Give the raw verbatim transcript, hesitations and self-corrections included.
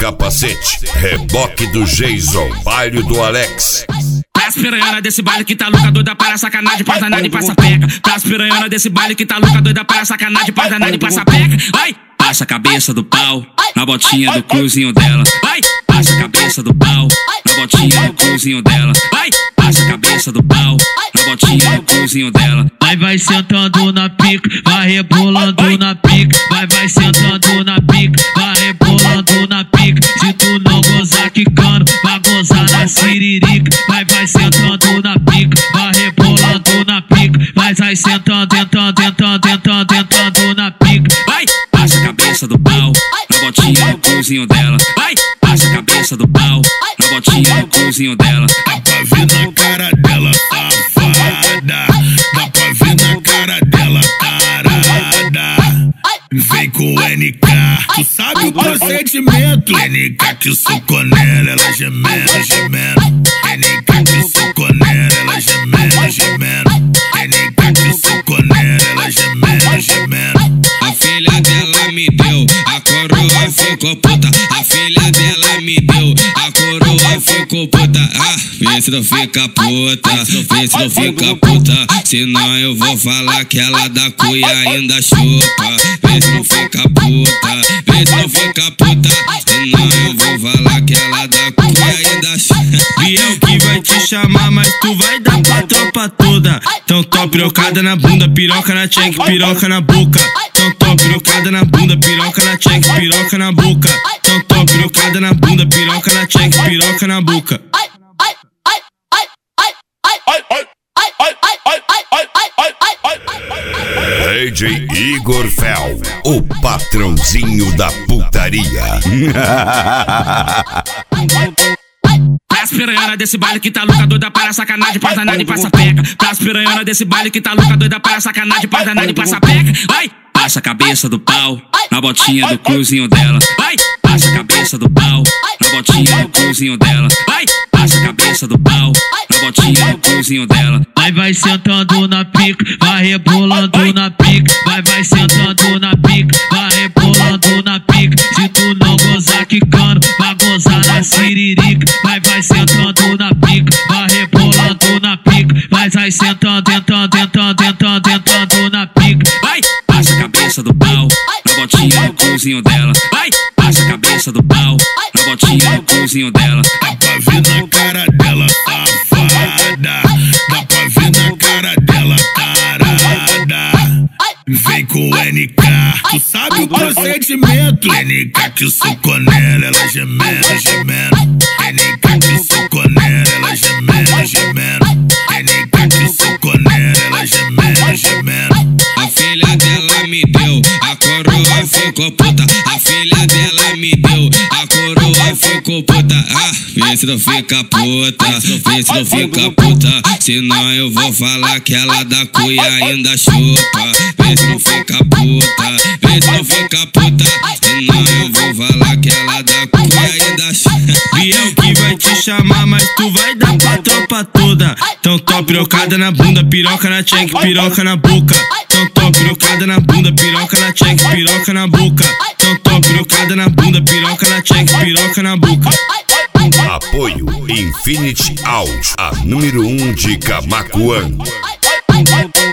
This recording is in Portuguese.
capacete, reboque do Jason, baile do Alex. Pras piranhona desse baile que tá louca, doida para sacanagem, passa nada e passa peca. Pras piranhona desse baile que tá louca, doida para sacanagem, passa nada e passa peca. Vai! Passa a cabeça do pau na botinha do cruzinho dela. Vai! Passa a cabeça do pau na botinha do cruzinho dela. Vai! Passa a cabeça do pau na botinha do cruzinho dela. Vai, vai sentando na pica, vai rebolando na pica. Vai, vai sentando na pica, vai rebolando na pica. Se tu não gozar quicando, vai gozar na siririca. Vai, vai sentando na pica, vai rebolando na pica. Vai, vai sentando, tentando, tentando, tentando, tentando na pica. Vai! Passa a cabeça do pau na botinha do cruzinho dela. Vai! Passa a cabeça do pau na botinha do cruzinho dela. Dá pra ver na cara dela, safada. Dá pra ver na cara dela, tarada. Vem com o N K, tu sabe o procedimento. N K que socou nela, ela gemendo, gemendo. N K que socou nela, ela gemendo, gemendo. N K que socou nela, ela gemendo, gemendo. A filha dela me deu, a coroa ficou puta. A filha dela me deu, a coroa ficou puta. Ah, vê se não fica puta, vê se não fica puta. Senão eu vou falar que ela da cuia ainda chupa. Vê se não fica puta, vê se não fica puta. Senão eu vou falar que ela da cuia ainda chupa. Biel que vai te chamar, mas tu vai dar pra tropa toda. Então top pirocada na bunda, piroca na check, piroca na boca. Então top pirocada na bunda, piroca na check, piroca na boca. Então top pirocada na bunda, piroca na check, piroca na boca. D J Igor Fel, o patrãozinho da putaria. Pras piranhona desse baile que tá louca, doida para sacanagem, passa nada e passa peca. Pras piranhona desse baile que tá louca, doida para sacanagem, passa nada e passa peca. Vai! Passa a cabeça do pau na botinha do cruzinho dela. Vai! Passa a cabeça do pau na botinha do cruzinho dela. Vai! Passa a cabeça do pau na botinha do cruzinho dela. Vai, vai sentando na pica, vai rebolando na pica. Vai, vai sentando na pica, vai rebolando na pica. Se tu não gozar quicando, vai gozar na siririca. Vai, vai sentando na pica, vai rebolando na pica. Vai, vai sentando, tentando, tentando, tentando, tentando na pica. Vai! Passa a cabeça do pau na botinha do cruzinho dela. Vai! Passa a cabeça do pau na botinha do cruzinho dela. Dá pra ver na cara dela, safada. Dá pra ver na cara dela, tarada. Vem com o N K, tu sabe o procedimento. N K que socou nela, ela gemendo, gemendo. N K que socou nela, ela gemendo, gemendo. N K que socou nela, ela gemendo, gemendo. A filha dela me deu, a coroa ficou puta. A filha dela me deu, a coroa ficou puta. Ah, vê se não fica puta, vê se não fica puta. Senão eu vou falar que ela da cuia ainda chupa. Vê se não fica puta, vê se não fica puta. Senão eu vou falar que ela da cuia ainda chupa. Biel que vai te chamar, mas tu vai dar pra tropa toda. Então top pirocada na bunda, piroca na check, piroca na boca. Então top pirocada na bunda, piroca na check, piroca na boca. Então top pirocada na bunda, piroca na check, piroca na boca. Apoio Infinity Audio, a número um de Camaquã.